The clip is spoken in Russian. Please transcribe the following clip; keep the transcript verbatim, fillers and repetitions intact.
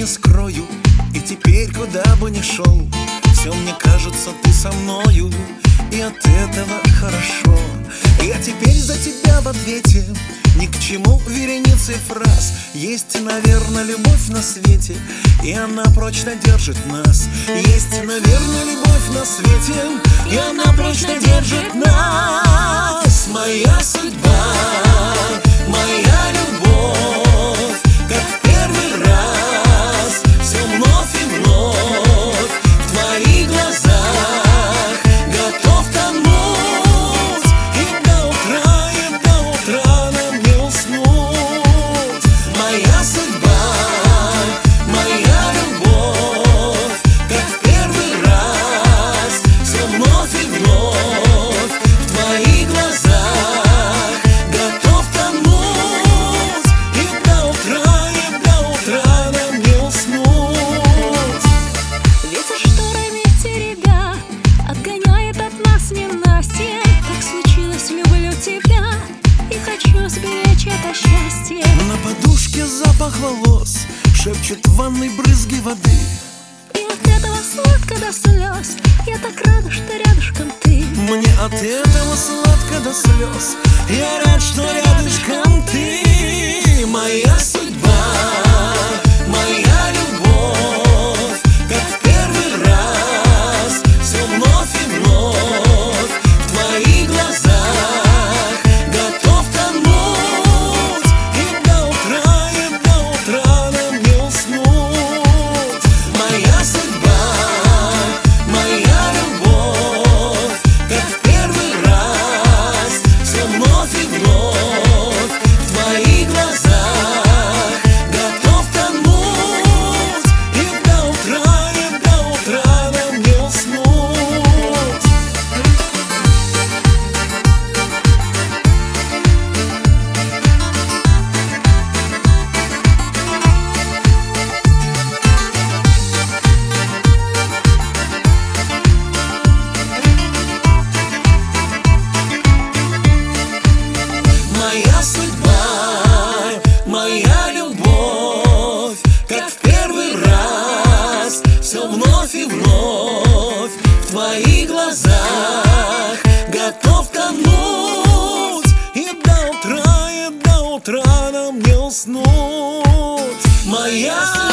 скрою. И теперь, куда бы ни шел, все мне кажется, ты со мною, и от этого хорошо. Я теперь за тебя в ответе, ни к чему вереницы фраз. Есть, наверное, любовь на свете, и она прочно держит нас. Есть, наверное, любовь на свете, и она прочно держит нас. Моя судьба, моя любовь, как в первый раз, все вновь и вновь в твоих глазах готов тонуть, и до утра, и до утра нам не уснуть. Моя судьба, моя любовь, как в первый раз, все вновь и вновь в твоих глазах готов тонуть, и до утра, и до утра нам не уснуть. Ветер шторами теребя отгоняет от нас ненастье. Так случилось, люблю тебя и хочу сберечь это счастье. На подушке запах волос, шепчут в ванной брызги воды. И от этого сладко до слез. Я так рада, что рядышком ты. Мне от этого сладко до слез. Я рад, что рядышком ты. Моя судьба, моя любовь, как в первый раз, все вновь и вновь в твоих глазах готов тонуть, и до утра, и до утра нам не уснуть. Моя судьба, моя любовь, как в первый раз, все вновь и вновь в твоих глазах готов тонуть, и до утра, и до утра нам не уснуть. Моя судьба, моя любовь, как в первый раз, все вновь и вновь в твоих глазах готов тонуть, и до утра, и до утра нам не уснуть. Моя